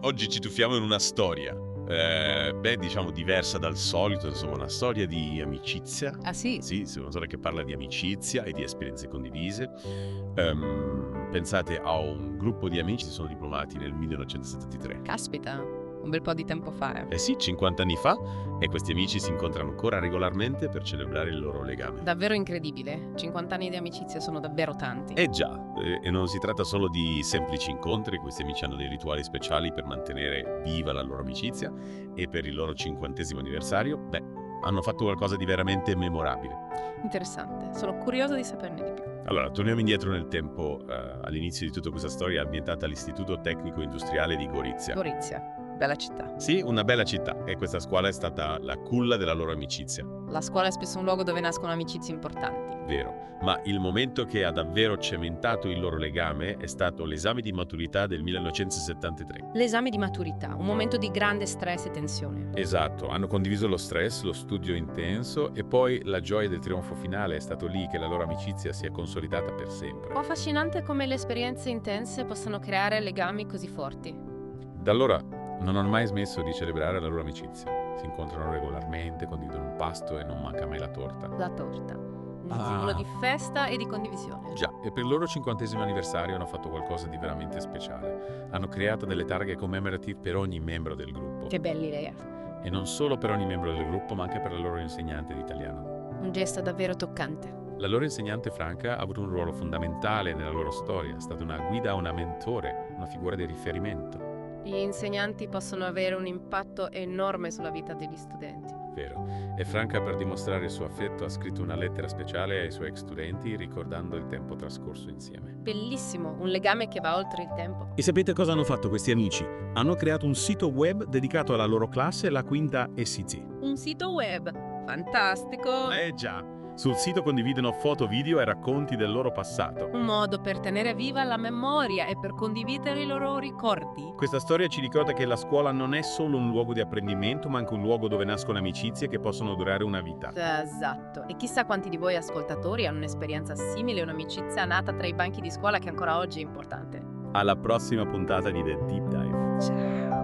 Oggi ci tuffiamo in una storia, diciamo diversa dal solito, insomma una storia di amicizia. Ah sì? Sì, sì, una storia che parla di amicizia e di esperienze condivise. Pensate a un gruppo di amici che sono diplomati nel 1973. Caspita, un bel po' di tempo fa. Eh sì, 50 anni fa, e questi amici si incontrano ancora regolarmente per celebrare il loro legame. Davvero incredibile. 50 anni di amicizia sono davvero tanti. Eh già, e non si tratta solo di semplici incontri, questi amici hanno dei rituali speciali per mantenere viva la loro amicizia e per il loro 50° anniversario, hanno fatto qualcosa di veramente memorabile. Interessante, sono curiosa di saperne di più. Allora, torniamo indietro nel tempo, all'inizio di tutta questa storia ambientata all'Istituto Tecnico Industriale di Gorizia. Gorizia, bella città. Sì, una bella città, e questa scuola è stata la culla della loro amicizia. La scuola è spesso un luogo dove nascono amicizie importanti. Vero, ma il momento che ha davvero cementato il loro legame è stato l'esame di maturità del 1973. L'esame di maturità, un momento di grande stress e tensione. Esatto, hanno condiviso lo stress, lo studio intenso e poi la gioia del trionfo finale. È stato lì che la loro amicizia si è consolidata per sempre. È affascinante come le esperienze intense possano creare legami così forti. Da allora non hanno mai smesso di celebrare la loro amicizia. Si incontrano regolarmente, condividono un pasto e non manca mai la torta. La torta, un Ah. simbolo di festa e di condivisione. Già, e per il loro 50° anniversario hanno fatto qualcosa di veramente speciale. Hanno creato delle targhe commemorative per ogni membro del gruppo. Che belli lei. E non solo per ogni membro del gruppo, ma anche per la loro insegnante di italiano. Un gesto davvero toccante. La loro insegnante Franca ha avuto un ruolo fondamentale nella loro storia. È stata una guida, una mentore, una figura di riferimento. Gli insegnanti possono avere un impatto enorme sulla vita degli studenti. Vero. E Franca, per dimostrare il suo affetto, ha scritto una lettera speciale ai suoi ex studenti ricordando il tempo trascorso insieme. Bellissimo, un legame che va oltre il tempo. E sapete cosa hanno fatto questi amici? Hanno creato un sito web dedicato alla loro classe, la quinta SC. Un sito web, fantastico! Già. Sul sito condividono foto, video e racconti del loro passato. Un modo per tenere viva la memoria e per condividere i loro ricordi. Questa storia ci ricorda che la scuola non è solo un luogo di apprendimento, ma anche un luogo dove nascono amicizie che possono durare una vita. Esatto. E chissà quanti di voi ascoltatori hanno un'esperienza simile, un'amicizia nata tra i banchi di scuola che ancora oggi è importante. Alla prossima puntata di The Deep Dive. Ciao!